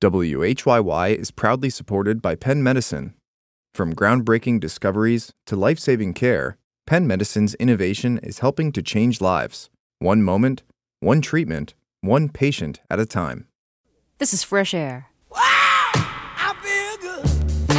WHYY is proudly supported by Penn Medicine. From groundbreaking discoveries to life-saving care, Penn Medicine's innovation is helping to change lives. One moment, one treatment, one patient at a time. This is Fresh Air. Wow! I feel good.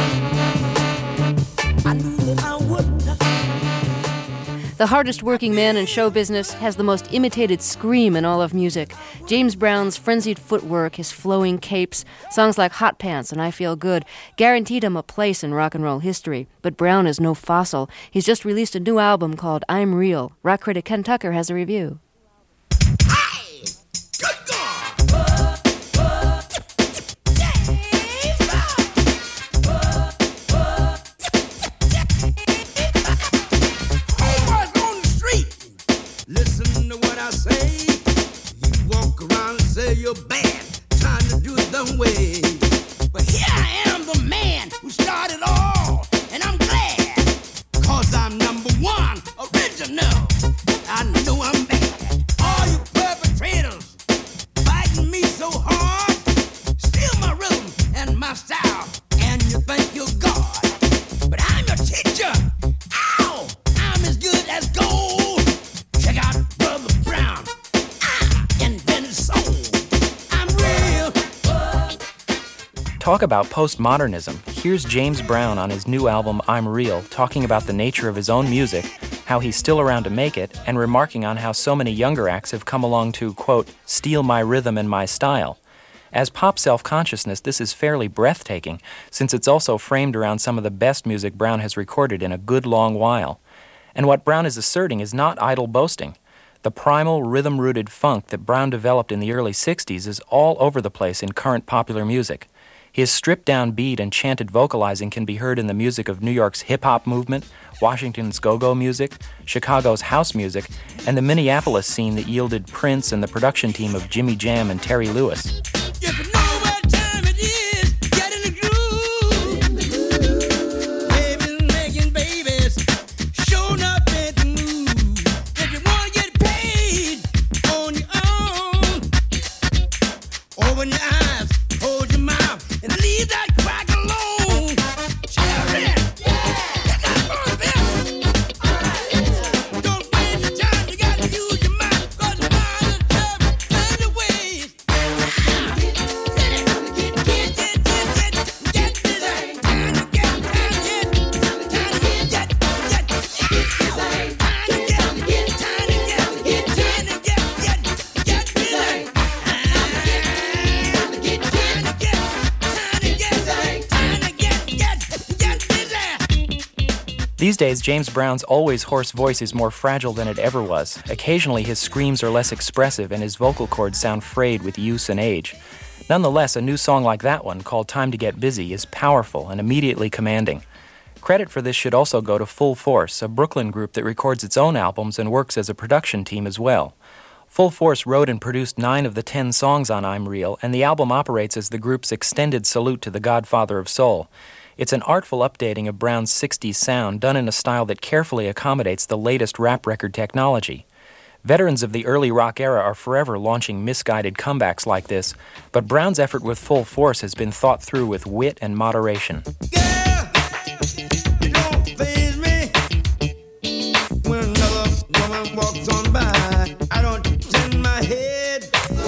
I knew that I would. The hardest working man in show business has the most imitated scream in all of music. James Brown's frenzied footwork, his flowing capes, songs like Hot Pants and I Feel Good guaranteed him a place in rock and roll history. But Brown is no fossil. He's just released a new album called I'm Real. Rock critic Ken Tucker has a review. Hey! Good God! Homeboys on the street, listen to what I say. You walk around and say you're bad, trying to do it the way. But here I am, the man who started all, and I'm glad, 'cause I'm number one, original. I know I'm bad. All you perpetrators fighting me so hard, steal my rhythm and my style, and you think you're God. But I'm your teacher. Ow! I'm as good as gold. Check out Brother Brown. I invented soul. I'm real. Talk about postmodernism. Here's James Brown on his new album, I'm Real, talking about the nature of his own music, how he's still around to make it, and remarking on how so many younger acts have come along to, quote, steal my rhythm and my style. As pop self-consciousness, this is fairly breathtaking, since it's also framed around some of the best music Brown has recorded in a good long while. And what Brown is asserting is not idle boasting. The primal, rhythm-rooted funk that Brown developed in the early 60s is all over the place in current popular music. His stripped-down beat and chanted vocalizing can be heard in the music of New York's hip-hop movement, Washington's go-go music, Chicago's house music, and the Minneapolis scene that yielded Prince and the production team of Jimmy Jam and Terry Lewis. If you know what time it is, get in the groove. Babies making babies, showing up at the move. If you want to get paid on your own, open your eyes, hold your mouth, and leave that crack alone. Children, you got fun of it. Don't waste your time, you got to use your mind, 'cause the mind is tough and the ways. These days, James Brown's always hoarse voice is more fragile than it ever was. Occasionally, his screams are less expressive and his vocal cords sound frayed with use and age. Nonetheless, a new song like that one, called Time to Get Busy, is powerful and immediately commanding. Credit for this should also go to Full Force, a Brooklyn group that records its own albums and works as a production team as well. Full Force wrote and produced 9 of the 10 songs on I'm Real, and the album operates as the group's extended salute to the godfather of soul. It's an artful updating of Brown's 60s sound done in a style that carefully accommodates the latest rap record technology. Veterans of the early rock era are forever launching misguided comebacks like this, but Brown's effort with Full Force has been thought through with wit and moderation. Yeah, don't faze me. When another woman walks on by, I don't turn my head.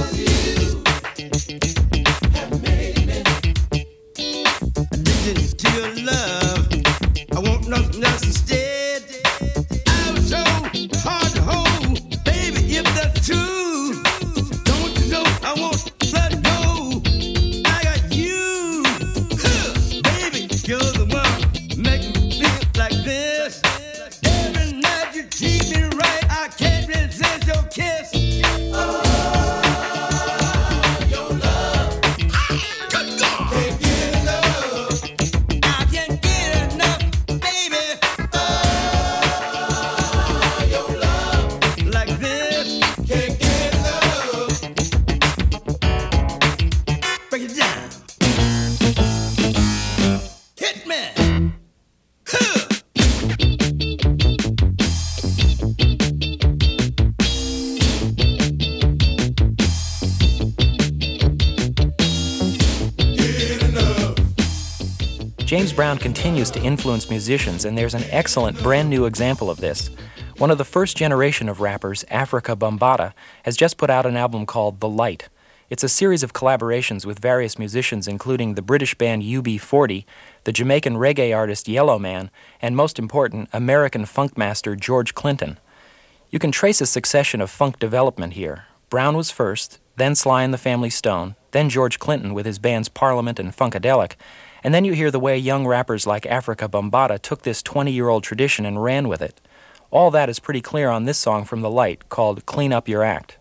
Addicted to your love, I want nothing else instead. I was so hard to hold, baby, if that's true. Don't you know I won't let go? I got you, baby, you're the one making me feel like this. Every night you treat me right, I can't resist your kiss. James Brown continues to influence musicians, and there's an excellent brand new example of this. One of the first generation of rappers, Afrika Bambaataa, has just put out an album called The Light. It's a series of collaborations with various musicians, including the British band UB40, the Jamaican reggae artist Yellowman, and most important, American funk master George Clinton. You can trace a succession of funk development here. Brown was first, then Sly and the Family Stone, then George Clinton with his bands Parliament and Funkadelic, and then you hear the way young rappers like Afrika Bambaataa took this 20-year-old tradition and ran with it. All that is pretty clear on this song from The Light called Clean Up Your Act.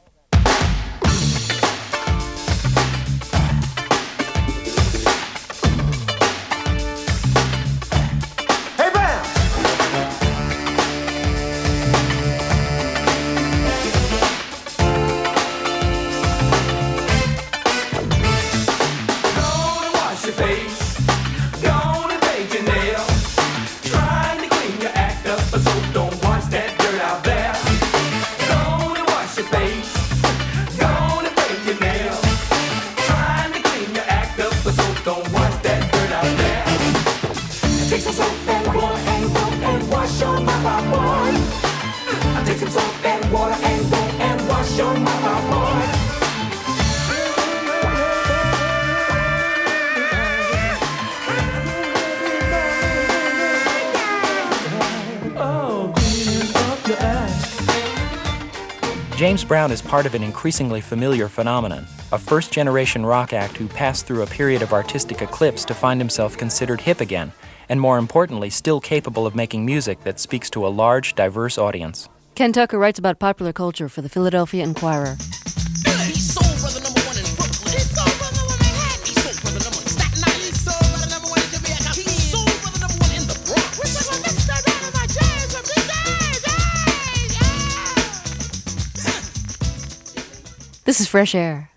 James Brown is part of an increasingly familiar phenomenon, a first-generation rock act who passed through a period of artistic eclipse to find himself considered hip again, and more importantly, still capable of making music that speaks to a large, diverse audience. Ken Tucker writes about popular culture for the Philadelphia Inquirer. This is Fresh Air.